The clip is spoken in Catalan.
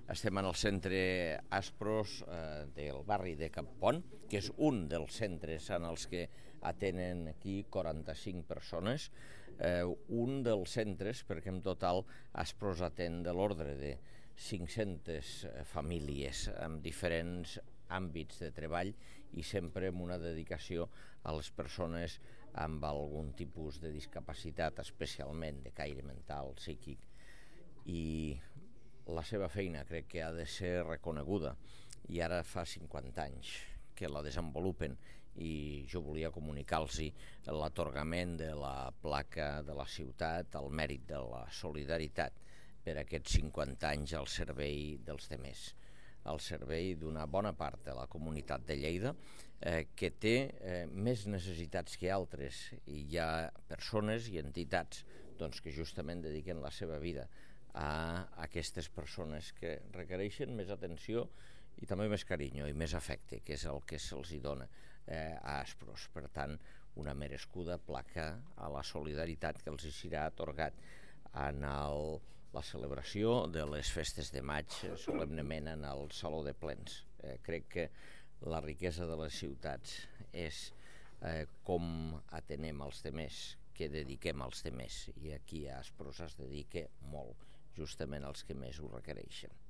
Estem en el centre Aspros del barri de Cappont, que és un dels centres en els que atenen aquí 45 persones. Un dels centres, perquè en total Aspros atén de l'ordre de 500 famílies amb diferents àmbits de treball i sempre amb una dedicació a les persones amb algun tipus de discapacitat, especialment de caire mental, psíquic, i la seva feina crec que ha de ser reconeguda i ara fa 50 anys que la desenvolupen i jo volia comunicar-los l'atorgament de la placa de la ciutat al mèrit de la solidaritat per aquests 50 anys al servei dels demés, al servei d'una bona part de la comunitat de Lleida que té més necessitats que altres, i hi ha persones i entitats que justament dediquen la seva vida a aquestes persones que requereixen més atenció i també més carinyo i més afecte, que és el que se'ls dona a Aspros. Per tant, una merescuda placa a la solidaritat que els serà atorgat en la celebració de les festes de maig solemnement en el Saló de Plens. Crec que la riquesa de les ciutats és com atenem els demés, que dediquem als demés, i aquí a Aspros es dedica molt, justament als que més ho requereixen.